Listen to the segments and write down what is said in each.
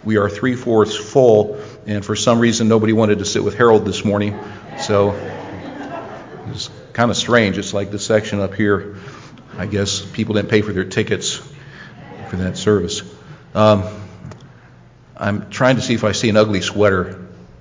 We are 3/4 full, and for some reason nobody wanted to sit with Harold this morning, so it's kind of strange. It's like the section up here. I guess people didn't pay for their tickets for that service. I'm trying to see if I see an ugly sweater.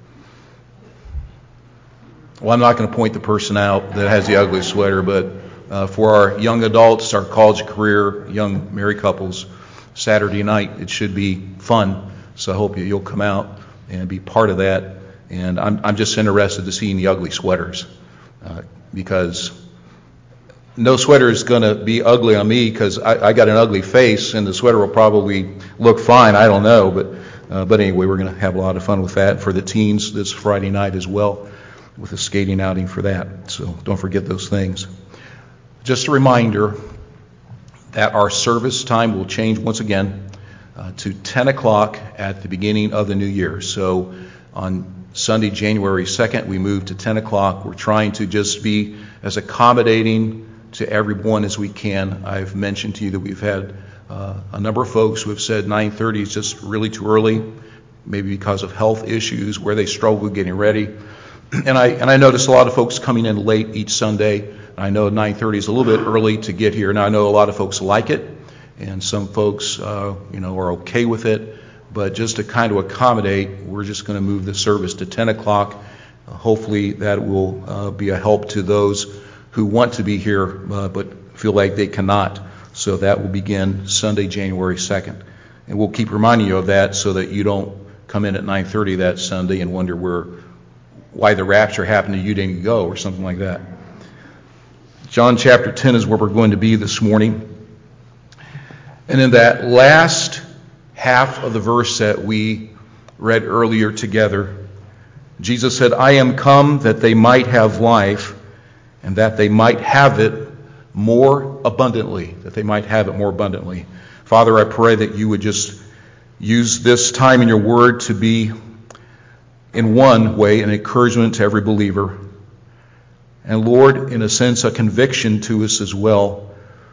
Well, I'm not going to point the person out that has the ugly sweater, but for our young adults, our college career, young married couples, Saturday night, it should be fun. So I hope you'll come out and be part of that. And I'm just interested to see the ugly sweaters, because no sweater is going to be ugly on me, because I got an ugly face, and the sweater will probably look fine. I don't know, but anyway, we're going to have a lot of fun with that for the teens this Friday night as well, with a skating outing for that. So don't forget those things. Just a reminder that our service time will change once again to 10 o'clock at the beginning of the new year. So on Sunday, January 2nd, we moved to 10 o'clock. We're trying to just be as accommodating to everyone as we can. I've mentioned to you that we've had a number of folks who have said 9:30 is just really too early, maybe because of health issues where they struggle with getting ready. And I notice a lot of folks coming in late each Sunday. I know 9:30 is a little bit early to get here. Now I know a lot of folks like it, and some folks are okay with it. But just to kind of accommodate, we're just going to move the service to 10 o'clock. Hopefully that will be a help to those who want to be here but feel like they cannot. So that will begin Sunday, January 2nd. And we'll keep reminding you of that so that you don't come in at 9:30 that Sunday and wonder why the rapture happened and you didn't go, or something like that. John chapter 10 is where we're going to be this morning. And in that last half of the verse that we read earlier together, Jesus said, "I am come that they might have life, and that they might have it more abundantly." That they might have it more abundantly. Father, I pray that you would just use this time in your word to be, in one way, an encouragement to every believer. And Lord, in a sense, a conviction to us as well.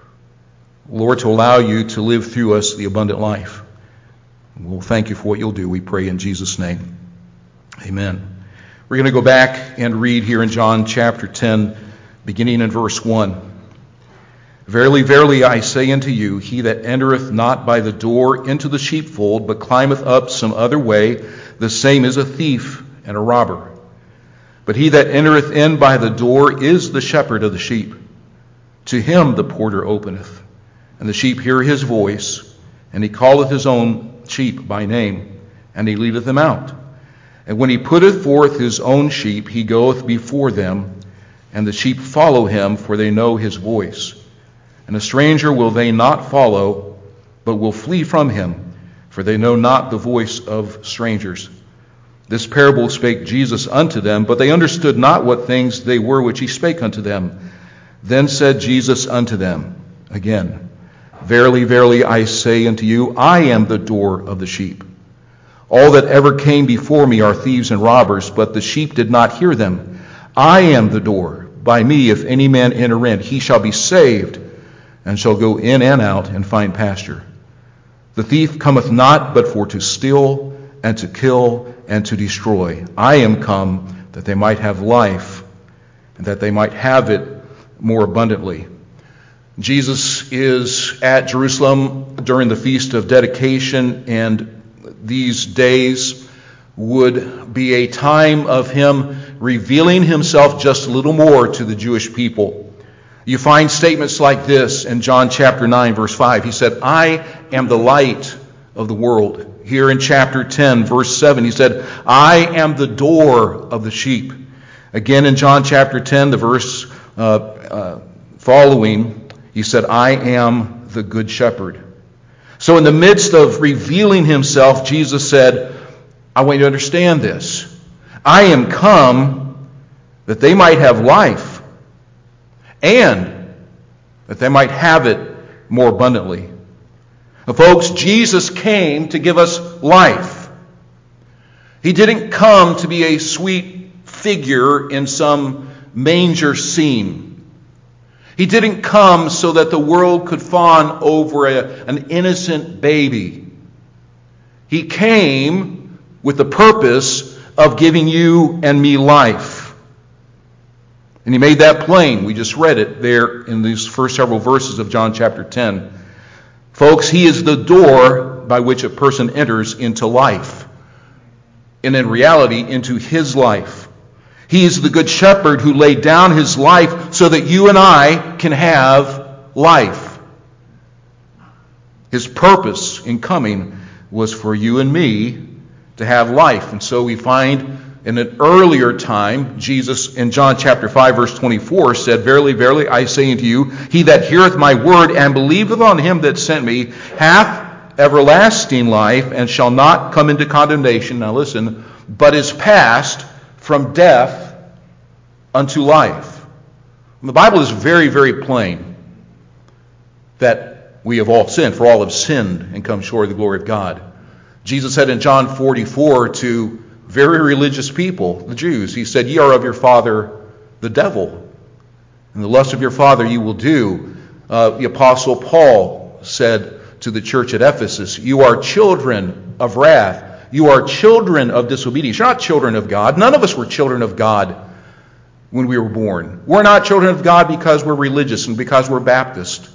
Lord, to allow you to live through us the abundant life. We'll thank you for what you'll do, we pray in Jesus' name. Amen. We're going to go back and read here in John chapter 10, beginning in verse 1. "Verily, verily, I say unto you, he that entereth not by the door into the sheepfold, but climbeth up some other way, the same is a thief and a robber. But he that entereth in by the door is the shepherd of the sheep. To him the porter openeth, and the sheep hear his voice, and he calleth his own sheep by name, and he leadeth them out. And when he putteth forth his own sheep, he goeth before them, and the sheep follow him, for they know his voice. And a stranger will they not follow, but will flee from him, for they know not the voice of strangers. This parable spake Jesus unto them, but they understood not what things they were which he spake unto them. Then said Jesus unto them again, Verily, verily, I say unto you, I am the door of the sheep. All that ever came before me are thieves and robbers, but the sheep did not hear them. I am the door. By me, if any man enter in, he shall be saved, and shall go in and out and find pasture. The thief cometh not but for to steal, and to kill, and to destroy. I am come that they might have life, and that they might have it more abundantly. Jesus is at Jerusalem during the Feast of Dedication, and these days would be a time of him revealing himself just a little more to the Jewish people. You find statements like this in John chapter 9, verse 5. He said, I am the light of the world. Here in chapter 10, verse 7, he said, I am the door of the sheep. Again in John chapter 10, the verse following, he said, I am the good shepherd. So in the midst of revealing himself, Jesus said, I want you to understand this. I am come that they might have life, and that they might have it more abundantly. Now, folks, Jesus came to give us life. He didn't come to be a sweet figure in some manger scene. He didn't come so that the world could fawn over an innocent baby. He came with the purpose of giving you and me life. And he made that plain. We just read it there in these first several verses of John chapter 10. Folks, he is the door by which a person enters into life. And in reality, into his life. He is the good shepherd who laid down his life so that you and I can have life. His purpose in coming was for you and me to have life. And so we find in an earlier time, Jesus in John chapter 5 verse 24 said, Verily, verily, I say unto you, he that heareth my word and believeth on him that sent me hath everlasting life, and shall not come into condemnation, now listen, but is passed from death unto life. And the Bible is very, very plain that we have all sinned, for all have sinned and come short of the glory of God. Jesus said in John 44 to very religious people, the Jews, he said, Ye are of your father the devil, and the lust of your father you will do. The Apostle Paul said to the church at Ephesus, you are children of wrath. You are children of disobedience. You're not children of God. None of us were children of God when we were born. We're not children of God because we're religious and because we're Baptist.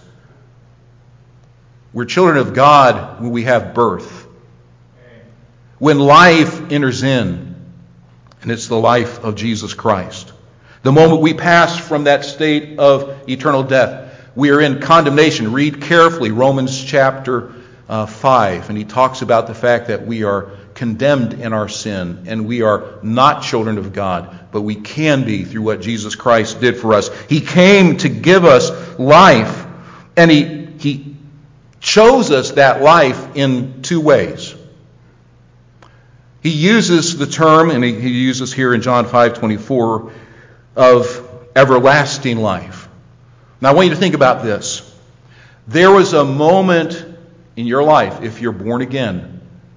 We're children of God when we have birth. When life enters in, and it's the life of Jesus Christ. The moment we pass from that state of eternal death, we are in condemnation. Read carefully Romans chapter 5, and he talks about the fact that we are condemned in our sin, and we are not children of God, but we can be through what Jesus Christ did for us. He came to give us life, and he chose us that life in two ways. He uses the term, and he uses here in John 5:24, of everlasting life. Now, I want you to think about this. There was a moment in your life, if you're born again,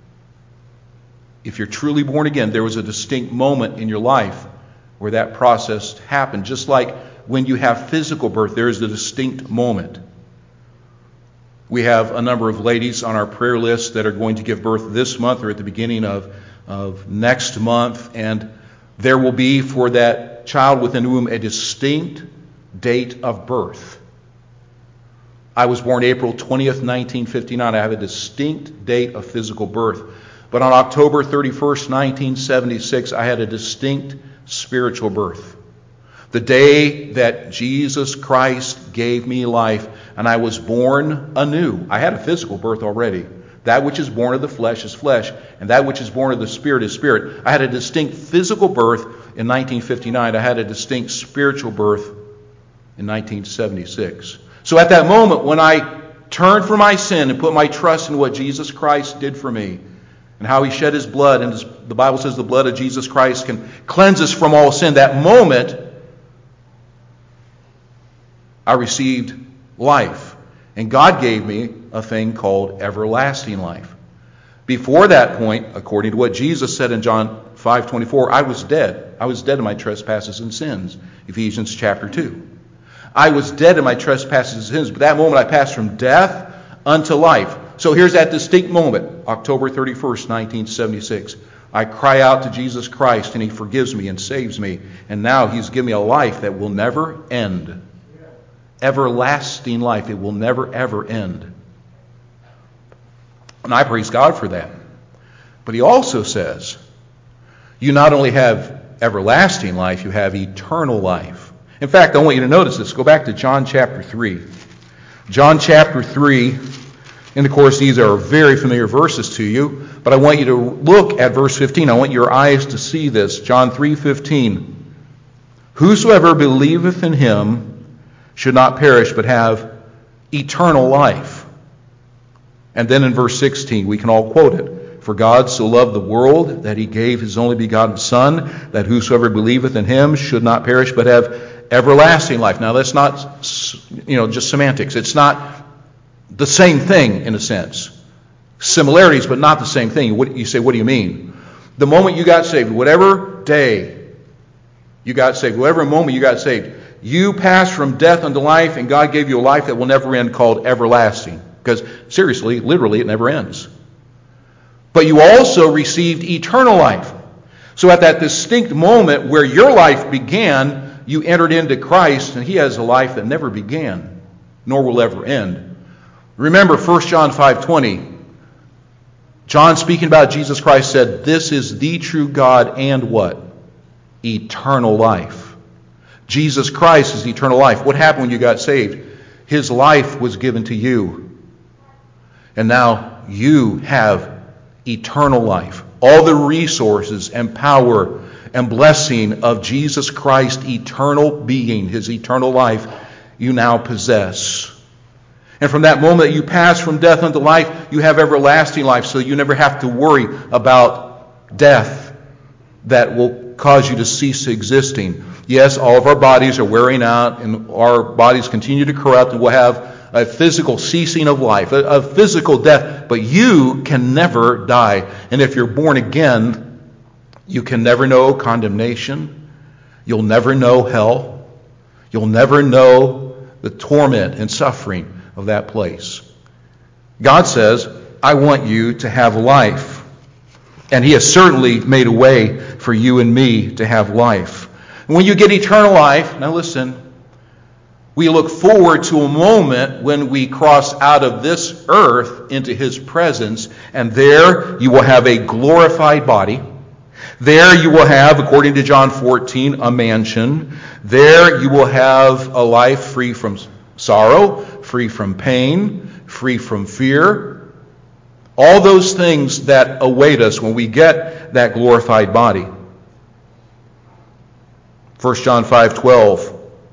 if you're truly born again, there was a distinct moment in your life where that process happened. Just like when you have physical birth, there is a distinct moment. We have a number of ladies on our prayer list that are going to give birth this month or at the beginning of next month, and there will be for that child within the womb a distinct date of birth. I was born April 20th, 1959. I have a distinct date of physical birth. But on October 31st, 1976, I had a distinct spiritual birth. The day that Jesus Christ gave me life, and I was born anew. I had a physical birth already. That which is born of the flesh is flesh, and that which is born of the Spirit is spirit. I had a distinct physical birth in 1959. I had a distinct spiritual birth in 1976. So at that moment when I turned from my sin and put my trust in what Jesus Christ did for me and how he shed his blood, and the Bible says the blood of Jesus Christ can cleanse us from all sin, that moment I received life. And God gave me a thing called everlasting life. Before that point, according to what Jesus said in John 5:24, I was dead. I was dead in my trespasses and sins. Ephesians chapter 2. I was dead in my trespasses and sins, but that moment I passed from death unto life. So here's that distinct moment, October 31st, 1976. I cry out to Jesus Christ, and he forgives me and saves me. And now he's given me a life that will never end. Everlasting life. It will never, ever end. And I praise God for that. But he also says, you not only have everlasting life, you have eternal life. In fact, I want you to notice this. Go back to John chapter 3. John chapter 3, and of course these are very familiar verses to you, but I want you to look at verse 15. I want your eyes to see this. John 3:15. Whosoever believeth in him should not perish, but have eternal life. And then in verse 16, we can all quote it. For God so loved the world that he gave his only begotten Son, that whosoever believeth in him should not perish, but have everlasting life. Now that's not, just semantics. It's not the same thing in a sense. Similarities, but not the same thing. You say, what do you mean? The moment you got saved, whatever day you got saved, whatever moment you got saved, you passed from death unto life, and God gave you a life that will never end called everlasting. Because seriously, literally, it never ends. but you also received eternal life. So at that distinct moment where your life began, you entered into Christ, and he has a life that never began, nor will ever end. Remember 1 John 5:20. John, speaking about Jesus Christ, said, "This is the true God and" what? Eternal life. Jesus Christ is eternal life. What happened when you got saved? His life was given to you. And now you have eternal life. All the resources and power and blessing of Jesus Christ, eternal being, his eternal life, you now possess. And from that moment that you pass from death unto life, you have everlasting life, so you never have to worry about death that will cause you to cease existing. Yes, all of our bodies are wearing out, and our bodies continue to corrupt, and we'll have a physical ceasing of life, a physical death, but you can never die. And if you're born again, you can never know condemnation. You'll never know hell. You'll never know the torment and suffering of that place. God says, I want you to have life. And he has certainly made a way for you and me to have life. And when you get eternal life, now listen, we look forward to a moment when we cross out of this earth into his presence, and there you will have a glorified body. There you will have, according to John 14, a mansion. There you will have a life free from sorrow, free from pain, free from fear. All those things that await us when we get that glorified body. 1 John 5:12.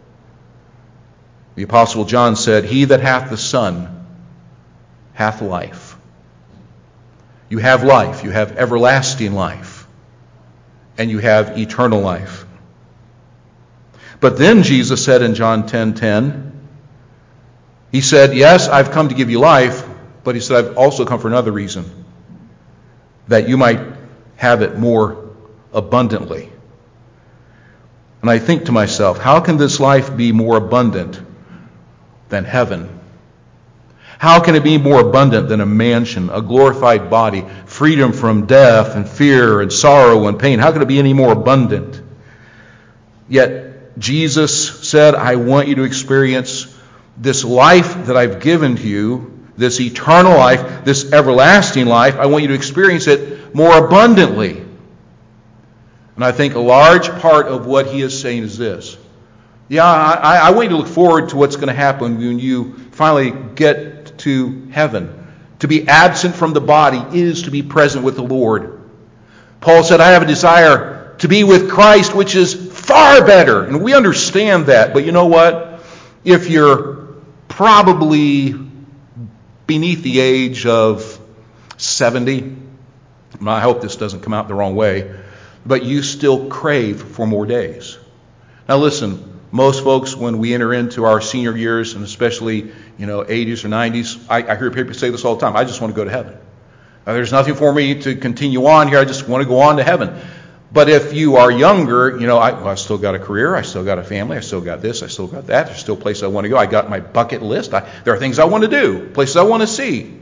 The Apostle John said, "He that hath the Son hath life." You have life. You have everlasting life. And you have eternal life. But then Jesus said in John 10:10, he said, yes, I've come to give you life, but he said, I've also come for another reason, that you might have it more abundantly. And I think to myself, how can this life be more abundant than heaven? How can it be more abundant than a mansion, a glorified body, freedom from death and fear and sorrow and pain? How can it be any more abundant? Yet Jesus said, I want you to experience this life that I've given to you, this eternal life, this everlasting life. I want you to experience it more abundantly. And I think a large part of what he is saying is this. Yeah, I want you to look forward to what's going to happen when you finally get to heaven. To be absent from the body is to be present with the Lord. Paul said, I have a desire to be with Christ, which is far better. And we understand that. But you know what? If you're probably beneath the age of 70, I hope this doesn't come out the wrong way, but you still crave for more days. Now listen, most folks, when we enter into our senior years, and especially 80s or 90s, I hear people say this all the time, I just want to go to heaven. There's nothing for me to continue on here, I just want to go on to heaven. But if you are younger, I still got a career, I still got a family, I still got this, I still got that, there's still places I want to go, I got my bucket list, there are things I want to do, places I want to see.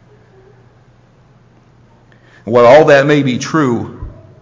While all that may be true,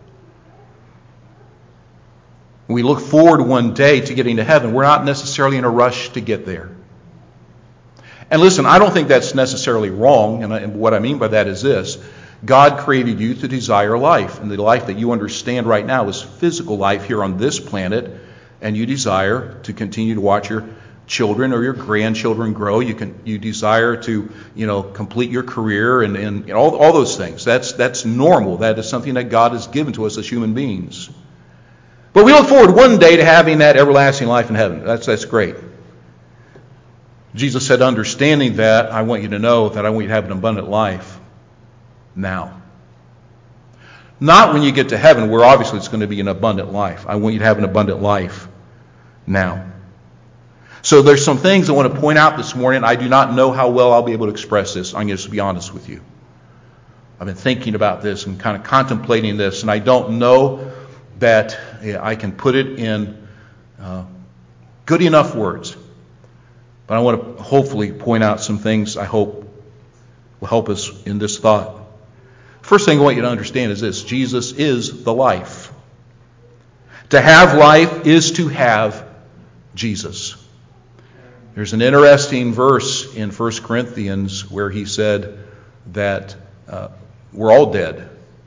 we look forward one day to getting to heaven. We're not necessarily in a rush to get there. And listen, I don't think that's necessarily wrong, and what I mean by that is this. God created you to desire life, and the life that you understand right now is physical life here on this planet, and you desire to continue to watch your children or your grandchildren grow. You desire to complete your career and all those things. That's normal. That is something that God has given to us as human beings. But we look forward one day to having that everlasting life in heaven. That's great. Jesus said, understanding that, I want you to know that I want you to have an abundant life now. Not when you get to heaven, where obviously it's going to be an abundant life. I want you to have an abundant life now. So there's some things I want to point out this morning. I do not know how well I'll be able to express this. I'm going to just be honest with you. I've been thinking about this and kind of contemplating this, and I don't know that I can put it in good enough words. But I want to hopefully point out some things I hope will help us in this thought. First thing I want you to understand is this: Jesus is the life. To have life is to have Jesus. There's an interesting verse in 1 Corinthians where he said that we're all dead.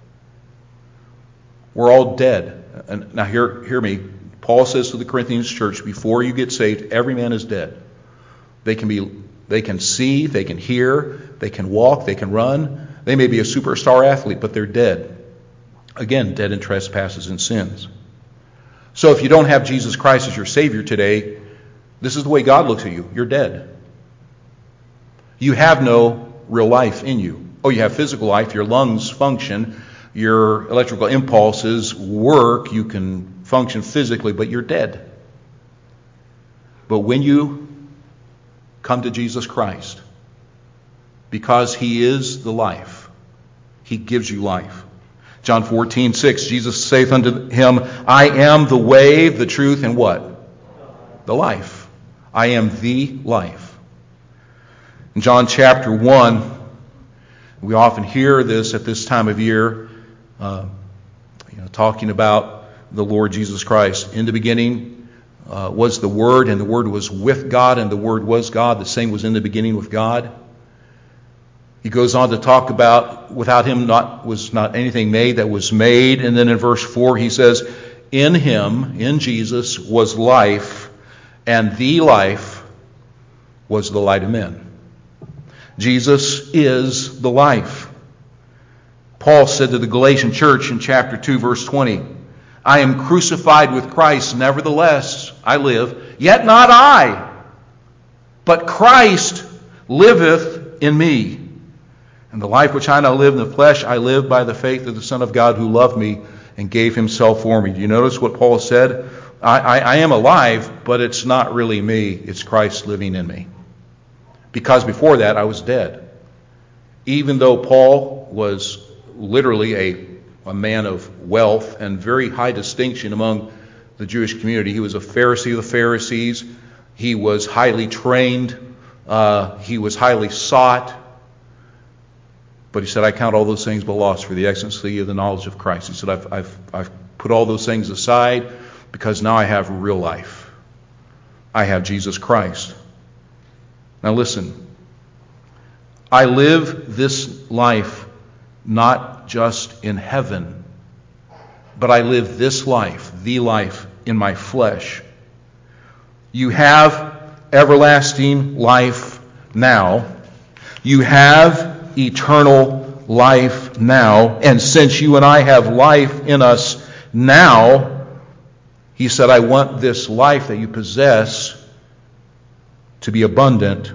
We're all dead. And now hear me. Paul says to the Corinthians church, before you get saved, every man is dead. They can see, they can hear, they can walk, they can run. They may be a superstar athlete, but they're dead. Again, dead in trespasses and sins. So if you don't have Jesus Christ as your Savior today, this is the way God looks at you. You're dead. You have no real life in you. Oh, you have physical life. Your lungs function. Your electrical impulses work. You can function physically, but you're dead. But when you come to Jesus Christ, because He is the life, He gives you life. John 14:6, Jesus saith unto him, I am the way, the truth, and what? The life. I am the life. In John chapter 1, we often hear this at this time of year, talking about the Lord Jesus Christ. In the beginning was the Word, and the Word was with God, and the Word was God. The same was in the beginning with God. He goes on to talk about without Him was not anything made that was made. And then in verse 4 he says, in Him, in Jesus, was life, and the life was the light of men. Jesus is the life. Paul said to the Galatian church in chapter 2, verse 20, I am crucified with Christ, nevertheless I live, yet not I, but Christ liveth in me. And the life which I now live in the flesh, I live by the faith of the Son of God who loved me and gave Himself for me. Do you notice what Paul said? I am alive, but it's not really me. It's Christ living in me. Because before that, I was dead. Even though Paul was literally a man of wealth and very high distinction among the Jewish community. He was a Pharisee of the Pharisees. He was highly trained. He was highly sought. But he said, I count all those things but loss for the excellency of the knowledge of Christ. He said, I've put all those things aside because now I have real life. I have Jesus Christ. Now listen, I live this life not just in heaven, but I live this life, the life, in my flesh. You have everlasting life now. You have eternal life now. And since you and I have life in us now, He said, I want this life that you possess to be abundant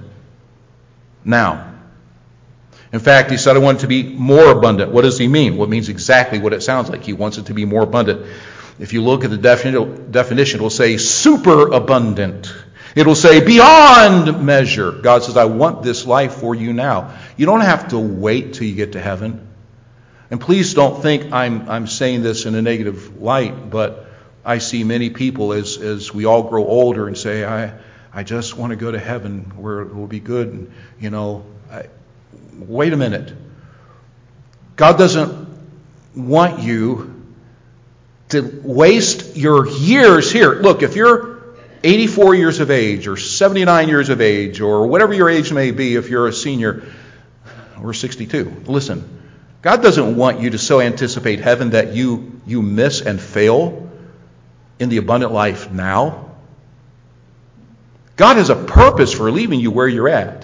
now. In fact, He said, I want it to be more abundant. What does He mean? Well, it means exactly what it sounds like. He wants it to be more abundant. If you look at the definition, it will say super abundant. It will say beyond measure. God says, I want this life for you now. You don't have to wait till you get to heaven. And please don't think I'm saying this in a negative light, but I see many people as we all grow older and say, I just want to go to heaven where it will be good. And, wait a minute. God doesn't want you to waste your years here. Look, if you're 84 years of age or 79 years of age or whatever your age may be, if you're a senior, or 62. Listen, God doesn't want you to so anticipate heaven that you miss and fail in the abundant life now. God has a purpose for leaving you where you're at.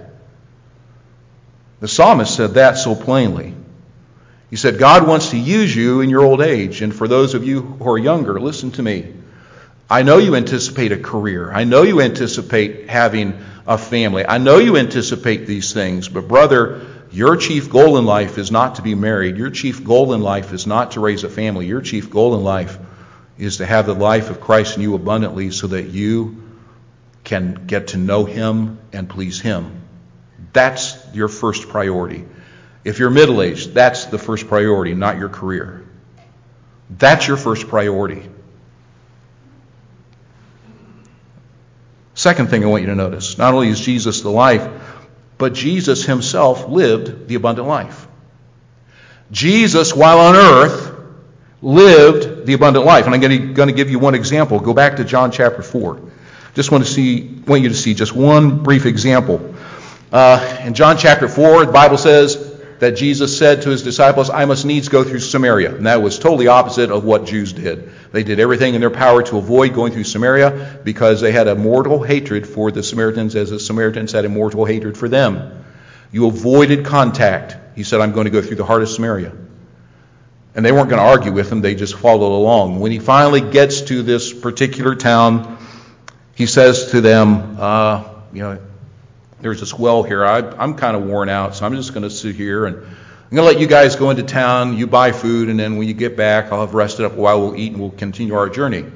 The psalmist said that so plainly. He said, God wants to use you in your old age. And for those of you who are younger, listen to me. I know you anticipate a career. I know you anticipate having a family. I know you anticipate these things. But brother, your chief goal in life is not to be married. Your chief goal in life is not to raise a family. Your chief goal in life is to have the life of Christ in you abundantly so that you can get to know Him and please Him. That's your first priority. If you're middle-aged, that's the first priority, not your career. That's your first priority. Second thing I want you to notice, not only is Jesus the life, but Jesus Himself lived the abundant life. Jesus, while on earth, lived the abundant life. And I'm going to give you one example. Go back to John chapter 4. Just want you to see just one brief example. In John chapter 4, the Bible says that Jesus said to his disciples, I must needs go through Samaria. And that was totally opposite of what Jews did. They did everything in their power to avoid going through Samaria because they had a mortal hatred for the Samaritans as the Samaritans had a mortal hatred for them. You avoided contact. He said, I'm going to go through the heart of Samaria. And they weren't going to argue with him. They just followed along. When he finally gets to this particular town, he says to them, there's this well here. I'm kind of worn out, so I'm just going to sit here, and I'm going to let you guys go into town. You buy food, and then when you get back, I'll have rested up a while. We'll eat, and we'll continue our journey.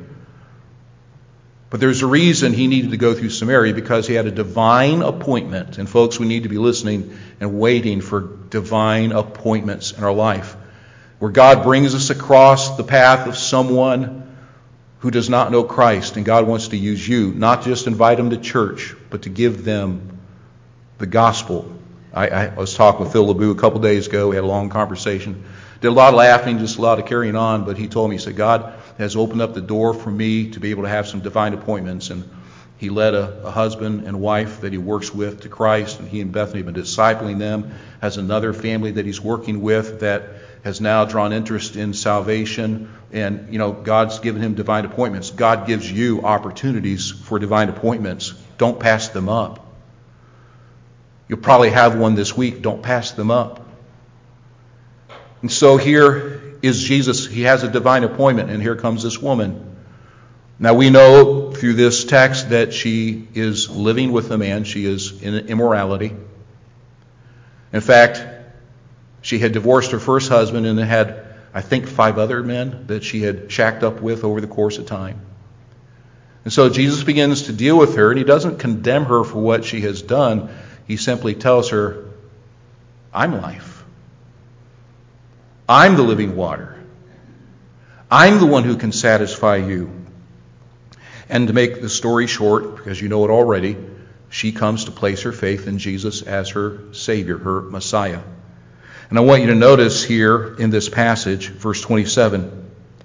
But there's a reason he needed to go through Samaria, because he had a divine appointment. And folks, we need to be listening and waiting for divine appointments in our life, where God brings us across the path of someone who does not know Christ, and God wants to use you, not just invite them to church, but to give them the gospel. I was talking with Phil LeBou a couple days ago. We had a long conversation. Did a lot of laughing, just a lot of carrying on, but he told me, he said, God has opened up the door for me to be able to have some divine appointments. And he led a husband and wife that he works with to Christ, and he and Bethany have been discipling them. Has another family that he's working with that has now drawn interest in salvation. And, God's given him divine appointments. God gives you opportunities for divine appointments. Don't pass them up. You'll probably have one this week. Don't pass them up. And so here is Jesus. He has a divine appointment, and here comes this woman. Now we know through this text that she is living with a man. She is in immorality. In fact, she had divorced her first husband and had, I think, 5 other men that she had shacked up with over the course of time. And so Jesus begins to deal with her, and he doesn't condemn her for what she has done. He simply tells her, I'm life. I'm the living water. I'm the one who can satisfy you. And to make the story short, because you know it already, she comes to place her faith in Jesus as her Savior, her Messiah. And I want you to notice here in this passage, verse 27.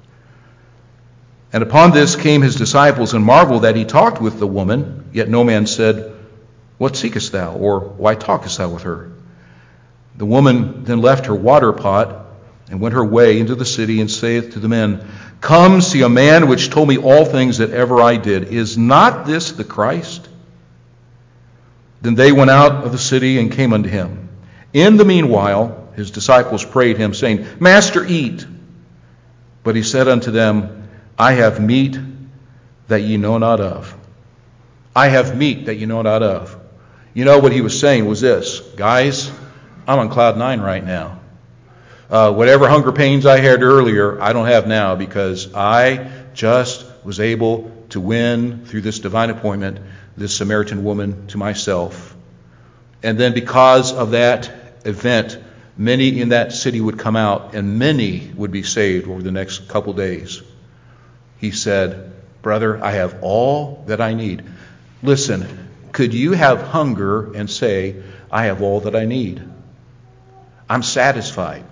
And upon this came his disciples and marveled that he talked with the woman, yet no man said, What seekest thou? Or why talkest thou with her? The woman then left her water pot and went her way into the city and saith to the men, Come, see a man which told me all things that ever I did. Is not this the Christ? Then they went out of the city and came unto him. In the meanwhile, his disciples prayed him, saying, Master, eat. But he said unto them, I have meat that ye know not of. I have meat that you know not of. You know what he was saying was this, guys, I'm on cloud 9 right now. Whatever hunger pains I had earlier, I don't have now, because I just was able to win through this divine appointment this Samaritan woman to myself. And then because of that event, many in that city would come out, and many would be saved over the next couple days. He said, Brother, I have all that I need. Listen, could you have hunger and say, I have all that I need? I'm satisfied.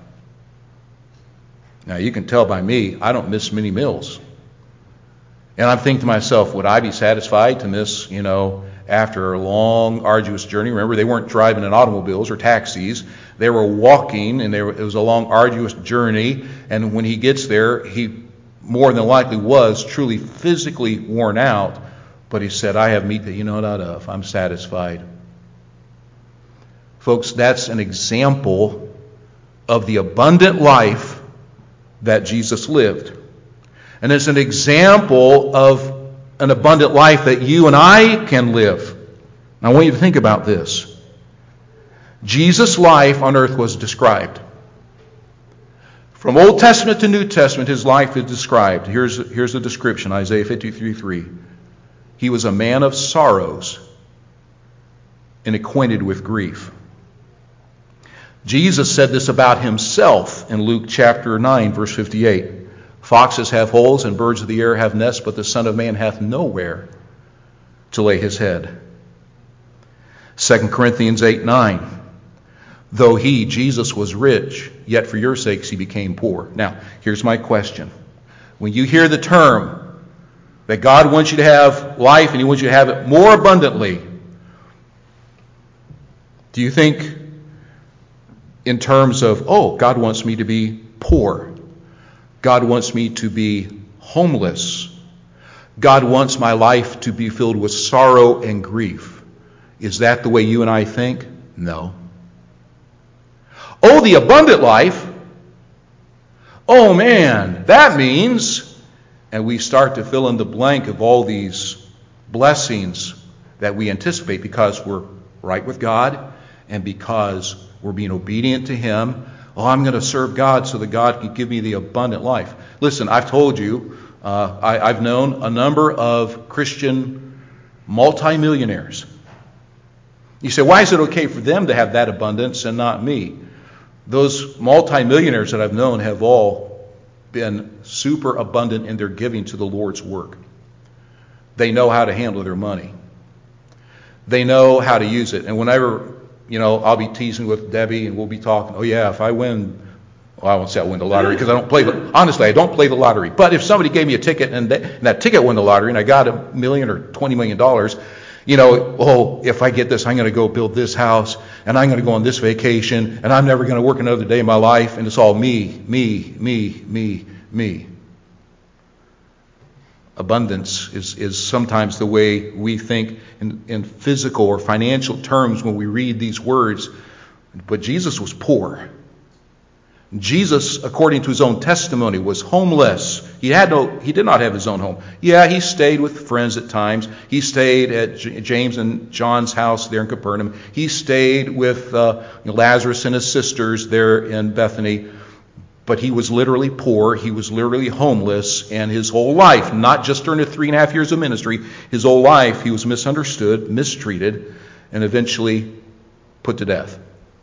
Now, you can tell by me, I don't miss many meals. And I'm thinking to myself, would I be satisfied to miss, after a long, arduous journey? Remember, they weren't driving in automobiles or taxis. They were walking, and it was a long, arduous journey. And when he gets there, he more than likely was truly physically worn out. But he said, I have meat that you know not of. I'm satisfied. Folks, that's an example of the abundant life that Jesus lived. And it's an example of an abundant life that you and I can live. Now, I want you to think about this. Jesus' life on earth was described. From Old Testament to New Testament, his life is described. Here's the description, Isaiah 53:3. He was a man of sorrows and acquainted with grief. Jesus said this about himself in Luke chapter 9, verse 58. Foxes have holes and birds of the air have nests, but the Son of Man hath nowhere to lay his head. 2 Corinthians 8:9. though he, Jesus, was rich, yet for your sakes he became poor. Now, here's my question. When you hear the term that God wants you to have life and he wants you to have it more abundantly, do you think in terms of, oh, God wants me to be poor. God wants me to be homeless. God wants my life to be filled with sorrow and grief. Is that the way you and I think? No. Oh, the abundant life. Oh man, that means, and we start to fill in the blank of all these blessings that we anticipate because we're right with God and because we're being obedient to him. Oh, I'm going to serve God so that God can give me the abundant life. Listen, I've told you, I've known a number of Christian multimillionaires. You say, why is it okay for them to have that abundance and not me? Those multimillionaires that I've known have all been super abundant in their giving to the Lord's work. They know how to handle their money. They know how to use it. And whenever, I'll be teasing with Debbie and we'll be talking, oh yeah, if I win, well, I won't say I win the lottery because I don't play honestly, I don't play the lottery. But if somebody gave me a ticket and that ticket won the lottery and I got $1 million or $20 million, if I get this, I'm going to go build this house, and I'm going to go on this vacation, and I'm never going to work another day in my life, and it's all me. Abundance is sometimes the way we think in physical or financial terms when we read these words. But Jesus was poor. Jesus, according to his own testimony, was homeless. He did not have his own home. Yeah, he stayed with friends at times. He stayed at James and John's house there in Capernaum. He stayed with Lazarus and his sisters there in Bethany. But he was literally poor. He was literally homeless. And his whole life, not just during the 3.5 years of ministry, his whole life he was misunderstood, mistreated, and eventually put to death.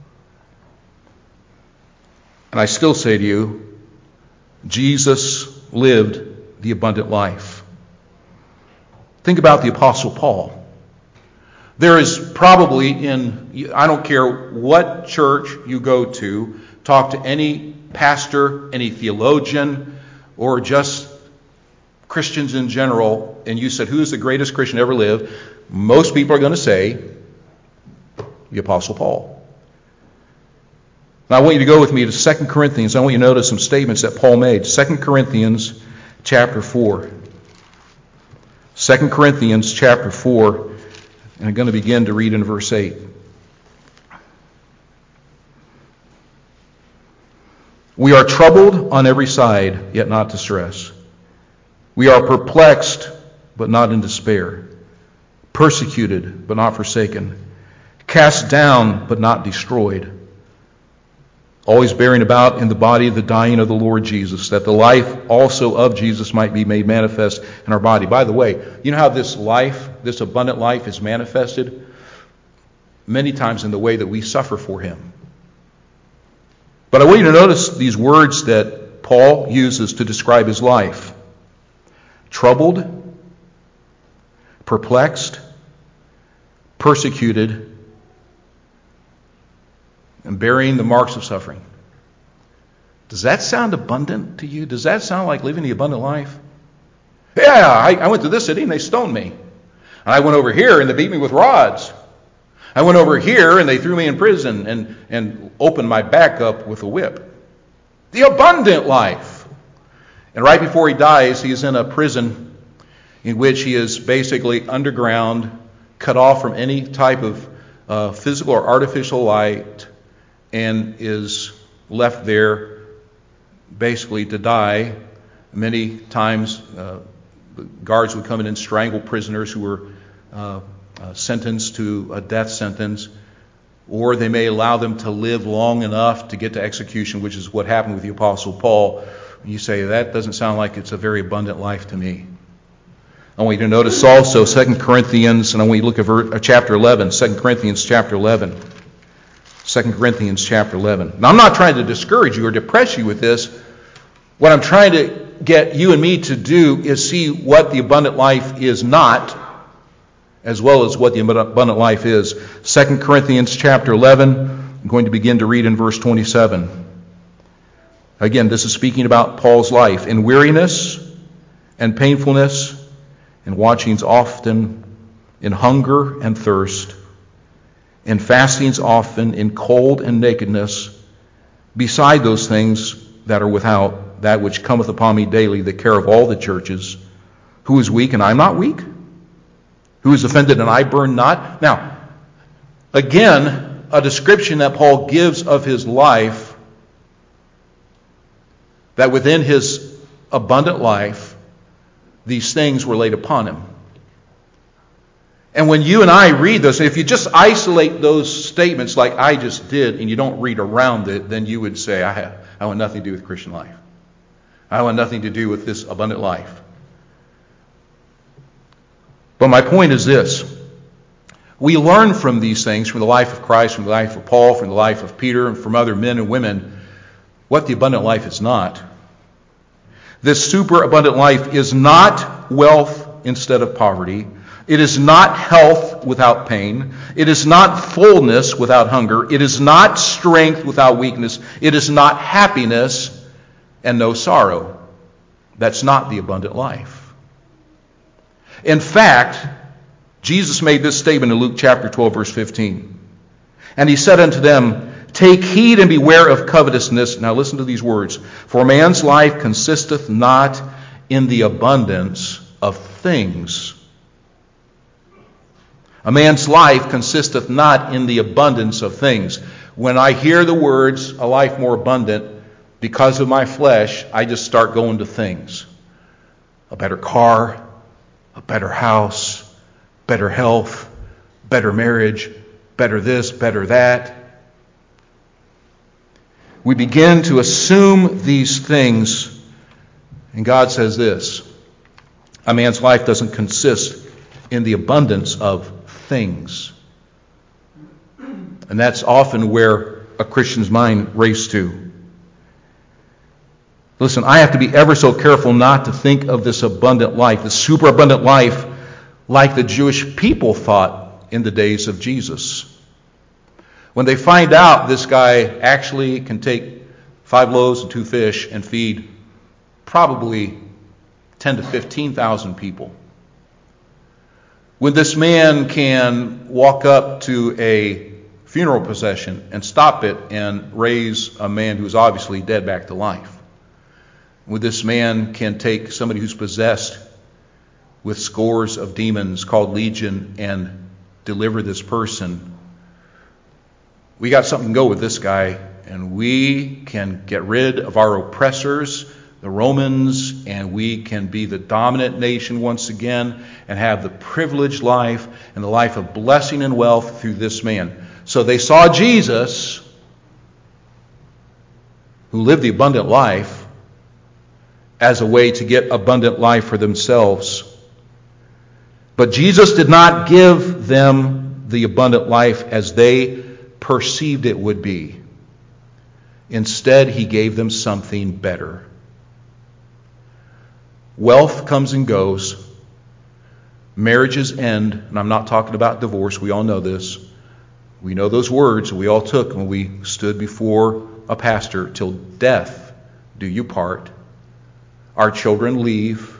And I still say to you, Jesus lived the abundant life. Think about the Apostle Paul. There is probably I don't care what church you go to, talk to any pastor, any theologian, or just Christians in general, and you said, who is the greatest Christian ever lived? Most people are going to say, the Apostle Paul. Now I want you to go with me to 2 Corinthians. I want you to notice some statements that Paul made. 2 Corinthians chapter 4. 2 Corinthians chapter 4. And I'm going to begin to read in verse 8. We are troubled on every side, yet not distressed. We are perplexed, but not in despair. Persecuted, but not forsaken. Cast down, but not destroyed. Always bearing about in the body the dying of the Lord Jesus, that the life also of Jesus might be made manifest in our body. By the way, you know how this life, this abundant life, is manifested? Many times in the way that we suffer for him. But I want you to notice these words that Paul uses to describe his life. Troubled, perplexed, persecuted, and bearing the marks of suffering. Does that sound abundant to you? Does that sound like living the abundant life? Yeah, I went to this city and they stoned me. And I went over here and they beat me with rods. I went over here and they threw me in prison and opened my back up with a whip. The abundant life. And right before he dies, he is in a prison in which he is basically underground, cut off from any type of physical or artificial light, and is left there basically to die. Many times the guards would come in and strangle prisoners who were sentenced to a death sentence, or they may allow them to live long enough to get to execution, which is what happened with the Apostle Paul. You say, that doesn't sound like it's a very abundant life to me. I want you to notice also 2 Corinthians, and I want you to look at chapter 11, 2 Corinthians chapter 11. 2 Corinthians chapter 11. Now, I'm not trying to discourage you or depress you with this. What I'm trying to get you and me to do is see what the abundant life is not, as well as what the abundant life is. 2 Corinthians chapter 11, I'm going to begin to read in verse 27. Again, this is speaking about Paul's life. In weariness and painfulness, in watchings often, in hunger and thirst, in fastings often, in cold and nakedness, beside those things that are without, that which cometh upon me daily, the care of all the churches. Who is weak and I am not weak? Who is offended and I burn not? Now, again, a description that Paul gives of his life, that within his abundant life, these things were laid upon him. And when you and I read those, if you just isolate those statements like I just did and you don't read around it, then you would say, I want nothing to do with Christian life. I want nothing to do with this abundant life. But my point is this. We learn from these things, from the life of Christ, from the life of Paul, from the life of Peter, and from other men and women, what the abundant life is not. This super abundant life is not wealth instead of poverty. It is not health without pain. It is not fullness without hunger. It is not strength without weakness. It is not happiness and no sorrow. That's not the abundant life. In fact, Jesus made this statement in Luke chapter 12, verse 15. And he said unto them, take heed and beware of covetousness. Now listen to these words. For man's life consisteth not in the abundance of things. A man's life consisteth not in the abundance of things. When I hear the words, a life more abundant, because of my flesh, I just start going to things. A better car, a better house, better health, better marriage, better this, better that. We begin to assume these things, and God says this: a man's life doesn't consist in the abundance of things. And that's often where a Christian's mind races to. Listen, I have to be ever so careful not to think of this abundant life, the super abundant life, like the Jewish people thought in the days of Jesus. When they find out this guy actually can take 5 loaves and 2 fish and feed probably 10 to 15,000 people. When this man can walk up to a funeral procession and stop it and raise a man who's obviously dead back to life. When this man can take somebody who's possessed with scores of demons called Legion and deliver this person. We got something to go with this guy, and we can get rid of our oppressors, the Romans, and we can be the dominant nation once again and have the privileged life and the life of blessing and wealth through this man. So they saw Jesus, who lived the abundant life, as a way to get abundant life for themselves. But Jesus did not give them the abundant life as they perceived it would be. Instead, he gave them something better. Wealth comes and goes. Marriages end, and I'm not talking about divorce. We all know this. We know those words we all took when we stood before a pastor. Till death do you part. Our children leave.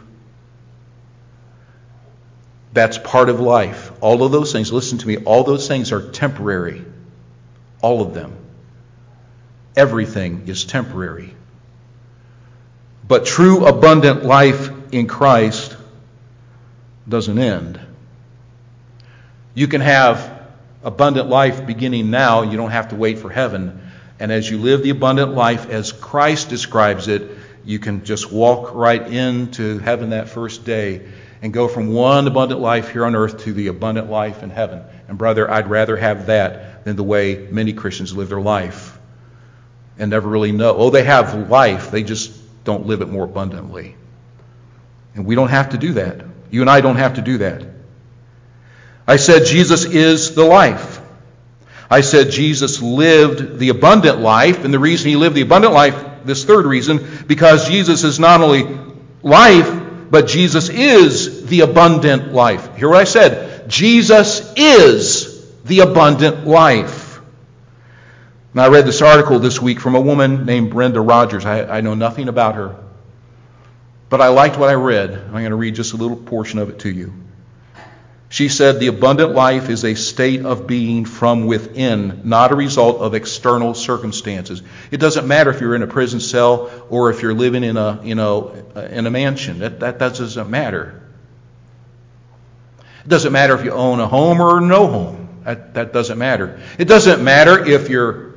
That's part of life. All of those things, listen to me, all those things are temporary. All of them. Everything is temporary. But true abundant life in Christ doesn't end. You can have abundant life beginning now. You don't have to wait for heaven. And as you live the abundant life as Christ describes it, you can just walk right into heaven that first day and go from one abundant life here on earth to the abundant life in heaven. And brother, I'd rather have that than the way many Christians live their life and never really know. Oh, they have life. They just don't live it more abundantly. And we don't have to do that. You and I don't have to do that. I said Jesus is the life. I said Jesus lived the abundant life. And the reason he lived the abundant life, this third reason, because Jesus is not only life, but Jesus is the abundant life. Hear what I said. Jesus is the abundant life. And I read this article this week from a woman named Brenda Rogers. I know nothing about her, but I liked what I read. I'm going to read just a little portion of it to you. She said, "The abundant life is a state of being from within, not a result of external circumstances." It doesn't matter if you're in a prison cell or if you're living in a mansion. That doesn't matter. It doesn't matter if you own a home or no home. That doesn't matter. It doesn't matter if you're,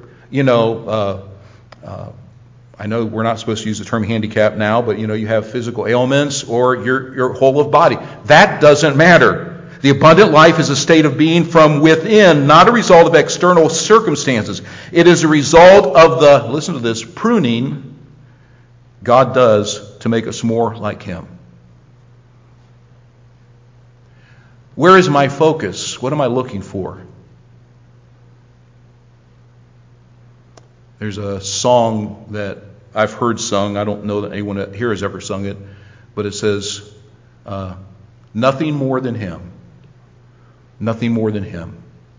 I know we're not supposed to use the term handicap now, but you have physical ailments or you're whole of body. That doesn't matter. The abundant life is a state of being from within, not a result of external circumstances. It is a result of the, listen to this, pruning God does to make us more like Him. Where is my focus? What am I looking for? There's a song that I've heard sung. I don't know that anyone here has ever sung it, but it says, "Nothing more than Him. Nothing more than Him."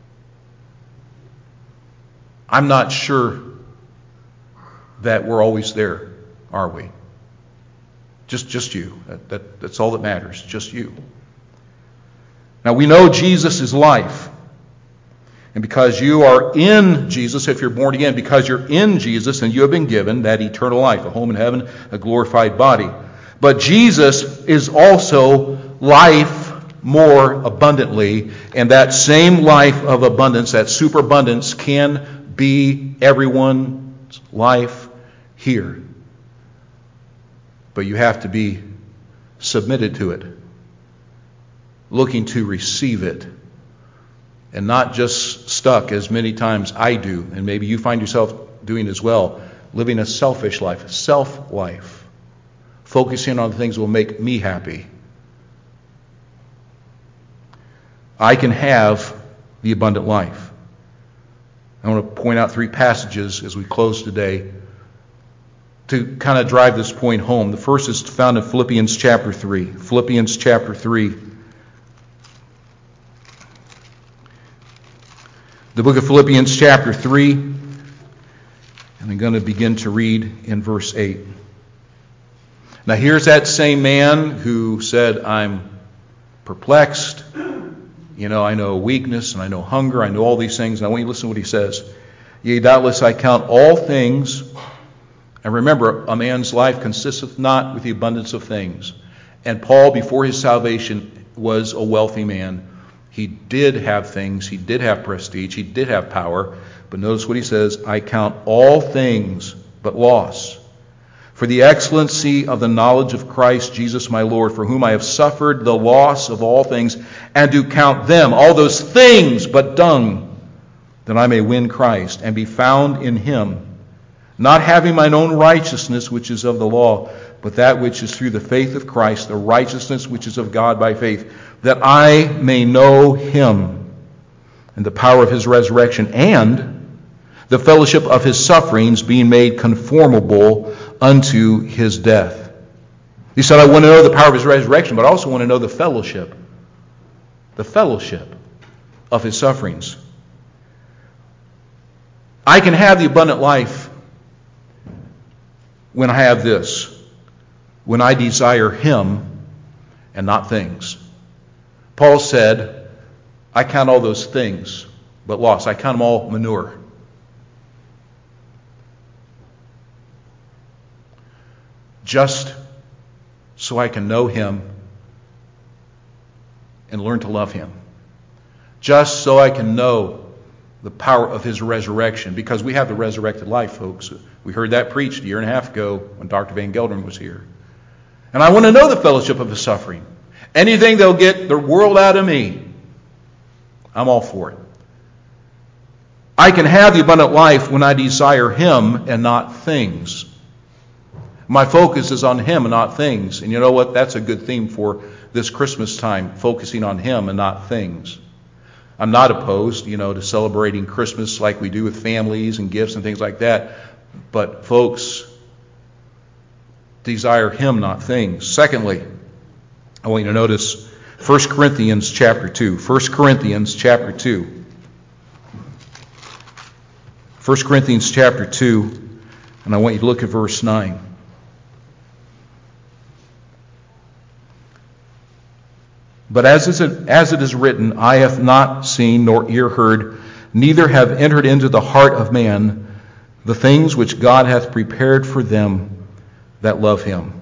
I'm not sure that we're always there, are we? Just you. That's all that matters. Just you. Now we know Jesus is life. And because you are in Jesus, if you're born again, because you're in Jesus and you have been given that eternal life, a home in heaven, a glorified body. But Jesus is also life more abundantly, and that same life of abundance, that superabundance, can be everyone's life here. But you have to be submitted to it, looking to receive it, and not just stuck, as many times I do, and maybe you find yourself doing as well, living a selfish life, self-life, focusing on the things that will make me happy. I can have the abundant life. I want to point out 3 passages as we close today to kind of drive this point home. The first is found in Philippians chapter 3. Philippians chapter 3. The book of Philippians chapter 3. And I'm going to begin to read in verse 8. Now here's that same man who said, "I'm perplexed. I know weakness and I know hunger. I know all these things." And I want you to listen to what he says. "Yea, doubtless I count all things." And remember, a man's life consisteth not with the abundance of things. And Paul, before his salvation, was a wealthy man. He did have things. He did have prestige. He did have power. But notice what he says, "I count all things but loss, for the excellency of the knowledge of Christ Jesus my Lord, for whom I have suffered the loss of all things, and do count them," all those things, "but dung, that I may win Christ, and be found in Him, not having mine own righteousness, which is of the law, but that which is through the faith of Christ, the righteousness which is of God by faith, that I may know Him, and the power of His resurrection, and the fellowship of His sufferings, being made conformable unto His death." He said, I want to know the power of His resurrection, but I also want to know the fellowship of His sufferings. I can have the abundant life when I have this, when I desire Him and not things. Paul said, "I count all those things but loss. I count them all manure." Just so I can know Him and learn to love Him. Just so I can know the power of His resurrection. Because we have the resurrected life, folks. We heard that preached a year and a half ago when Dr. Van Gelderen was here. And I want to know the fellowship of His suffering. Anything that'll get the world out of me, I'm all for it. I can have the abundant life when I desire Him and not things. My focus is on Him and not things. And you know what? That's a good theme for this Christmas time, focusing on Him and not things. I'm not opposed, to celebrating Christmas like we do with families and gifts and things like that. But folks, desire Him, not things. Secondly, I want you to notice 1 Corinthians chapter 2. 1 Corinthians chapter 2. 1 Corinthians chapter 2, and I want you to look at verse 9. But as it is written, eye hath not seen, nor ear heard, neither have entered into the heart of man the things which God hath prepared for them that love him.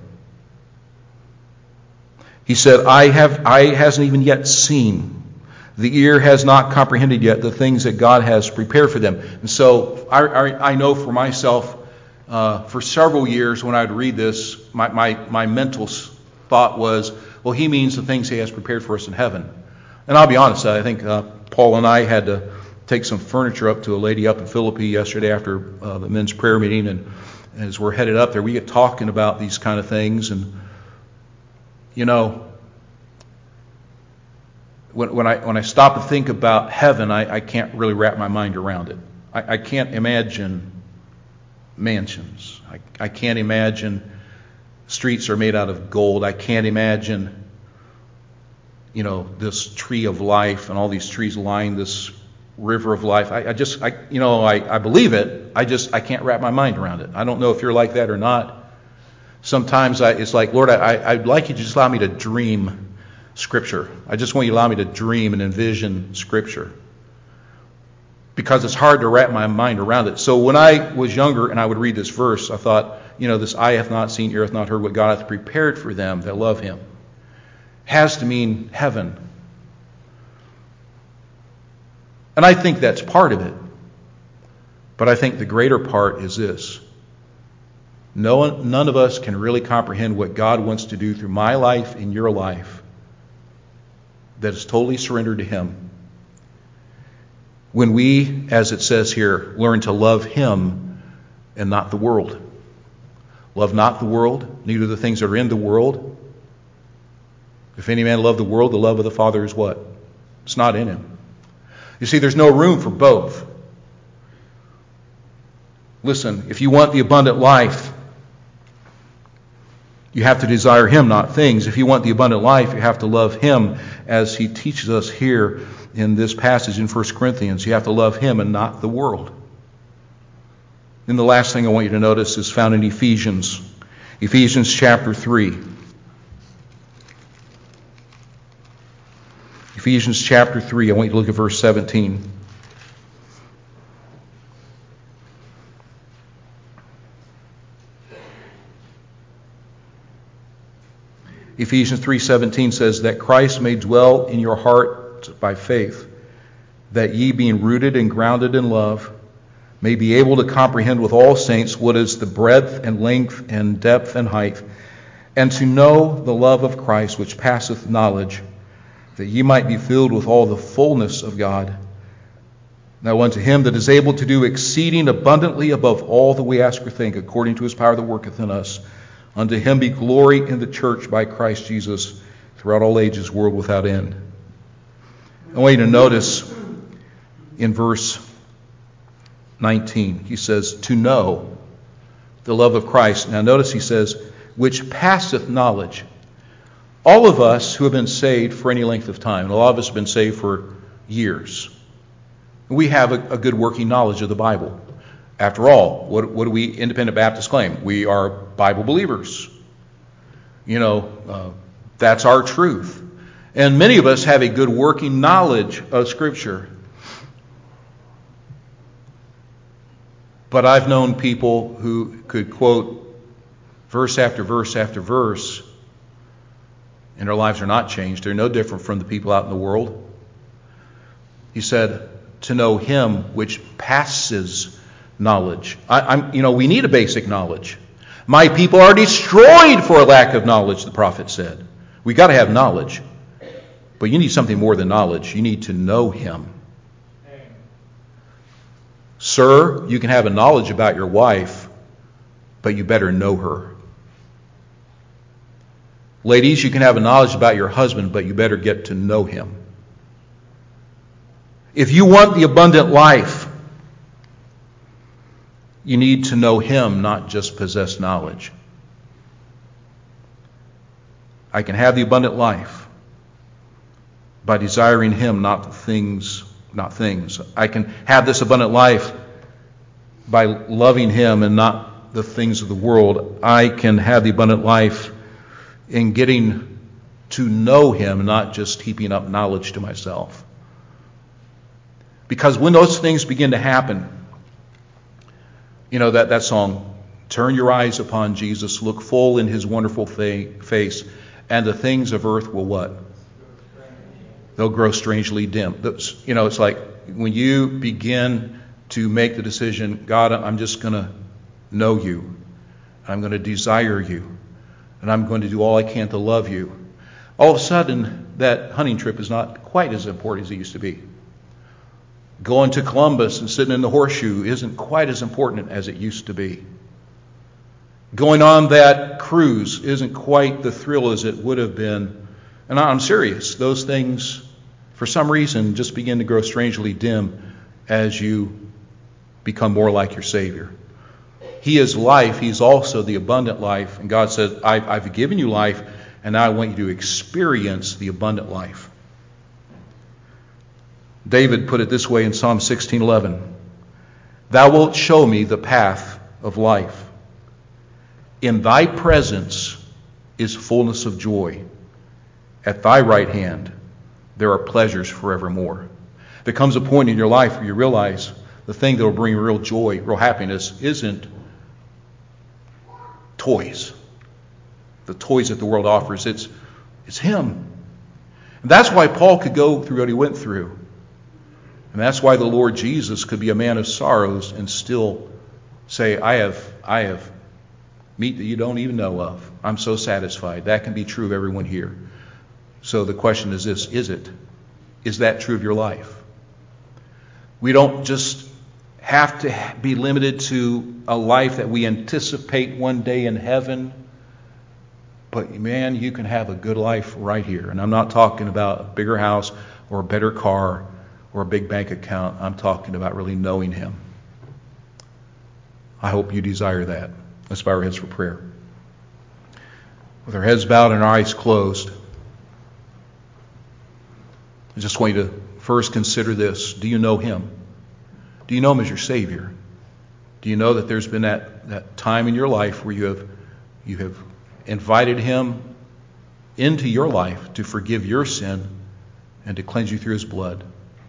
He said, eye hasn't even yet seen. The ear has not comprehended yet the things that God has prepared for them. And so I know for myself, for several years when I'd read this, my mental thought was, well, he means the things he has prepared for us in heaven. And I'll be honest, I think Paul and I had to take some furniture up to a lady up in Philippi yesterday after the men's prayer meeting. And as we're headed up there, we get talking about these kind of things. And, you know, when I stop and think about heaven, I can't really wrap my mind around it. I can't imagine mansions. I can't imagine streets are made out of gold. I can't imagine, you know, this tree of life and all these trees line this river of life. I believe it. I can't wrap my mind around it. I don't know if you're like that or not. Sometimes it's like, Lord, I'd like you to just allow me to dream Scripture. I just want you to allow me to dream and envision Scripture, because it's hard to wrap my mind around it. So when I was younger and I would read this verse, I thought, you know, this eye hath not seen, ear hath not heard what God hath prepared for them that love him has to mean heaven. And I think that's part of it. But I think the greater part is this. None of us can really comprehend what God wants to do through my life and your life that is totally surrendered to him. When we, as it says here, learn to love him and not the world. Love not the world, neither the things that are in the world. If any man love the world, the love of the Father is what? It's not in him. You see, there's no room for both. Listen, if you want the abundant life, you have to desire him, not things. If you want the abundant life, you have to love him, as he teaches us here in this passage in 1 Corinthians. You have to love him and not the world. And the last thing I want you to notice is found in Ephesians. Ephesians chapter 3. Ephesians chapter 3. I want you to look at verse 17. Ephesians 3:17 says that Christ may dwell in your heart by faith, that ye being rooted and grounded in love, may be able to comprehend with all saints what is the breadth and length and depth and height, and to know the love of Christ which passeth knowledge, that ye might be filled with all the fullness of God. Now unto him that is able to do exceeding abundantly above all that we ask or think, according to his power that worketh in us, unto him be glory in the church by Christ Jesus throughout all ages, world without end. I want you to notice in verse 19, he says, to know the love of Christ. Now notice he says, which passeth knowledge. All of us who have been saved for any length of time, and a lot of us have been saved for years, we have a good working knowledge of the Bible. After all, what do we independent Baptists claim? We are Bible believers. You know, that's our truth. And many of us have a good working knowledge of Scripture. But I've known people who could quote verse after verse after verse, and their lives are not changed. They're no different from the people out in the world. He said, to know him which passes knowledge. We need a basic knowledge. My people are destroyed for a lack of knowledge, the prophet said. We got to have knowledge. But you need something more than knowledge. You need to know him. Sir, you can have a knowledge about your wife, but you better know her. Ladies, you can have a knowledge about your husband, but you better get to know him. If you want the abundant life, you need to know him, not just possess knowledge. I can have the abundant life by desiring him, not things. I can have this abundant life by loving Him and not the things of the world, I can have the abundant life in getting to know Him, not just heaping up knowledge to myself. Because when those things begin to happen, you know that song, turn your eyes upon Jesus, look full in His wonderful face, and the things of earth will what? They'll grow strangely dim. You know, it's like when you begin to make the decision, God, I'm just going to know You. I'm going to desire You. And I'm going to do all I can to love You. All of a sudden, that hunting trip is not quite as important as it used to be. Going to Columbus and sitting in the horseshoe isn't quite as important as it used to be. Going on that cruise isn't quite the thrill as it would have been. And I'm serious. Those things, for some reason, just begin to grow strangely dim as you become more like your Savior. He is life. He's also the abundant life. And God says, I've given you life, and now I want you to experience the abundant life. David put it this way in Psalm 16:11. Thou wilt show me the path of life. In Thy presence is fullness of joy. At Thy right hand there are pleasures forevermore. There comes a point in your life where you realize the thing that will bring real joy, real happiness, isn't toys. The toys that the world offers. It's Him. And that's why Paul could go through what he went through. And that's why the Lord Jesus could be a man of sorrows and still say, I have meat that you don't even know of. I'm so satisfied. That can be true of everyone here. So the question is this, is that true of your life? We don't just have to be limited to a life that we anticipate one day in heaven. But man, you can have a good life right here. And I'm not talking about a bigger house or a better car or a big bank account. I'm talking about really knowing Him. I hope you desire that. Let's bow our heads for prayer. With our heads bowed and our eyes closed, I just want you to first consider this. Do you know Him? Do you know Him as your Savior? Do you know that there's been that time in your life where you have invited Him into your life to forgive your sin and to cleanse you through His blood?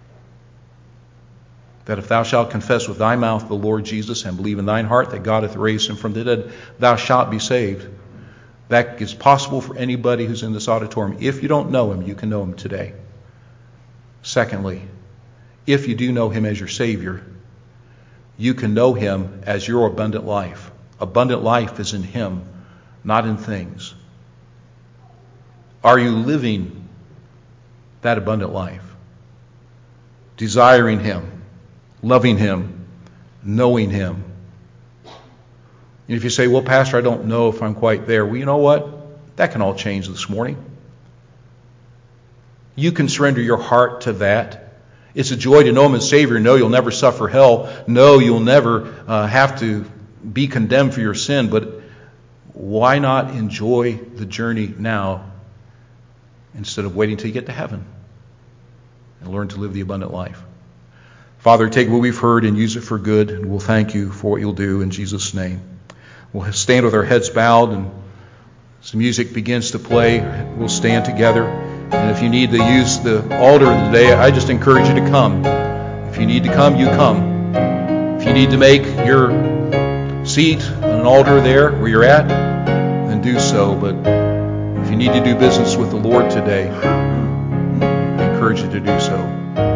That if thou shalt confess with thy mouth the Lord Jesus and believe in thine heart that God hath raised Him from the dead, thou shalt be saved. That is possible for anybody who's in this auditorium. If you don't know Him, you can know Him today. Secondly, if you do know Him as your Savior, you can know Him as your abundant life. Abundant life is in Him, not in things. Are you living that abundant life? Desiring Him, loving Him, knowing Him. And if you say, well, Pastor, I don't know if I'm quite there. Well, you know what? That can all change this morning. You can surrender your heart to that. It's a joy to know Him as Savior. No, you'll never suffer hell. No, you'll never have to be condemned for your sin. But why not enjoy the journey now instead of waiting till you get to heaven and learn to live the abundant life? Father, take what we've heard and use it for good, and we'll thank You for what You'll do in Jesus' name. We'll stand with our heads bowed, and as the music begins to play, we'll stand together. And if you need to use the altar today, I just encourage you to come. If you need to come, you come. If you need to make your seat an altar there where you're at, then do so. But if you need to do business with the Lord today, I encourage you to do so.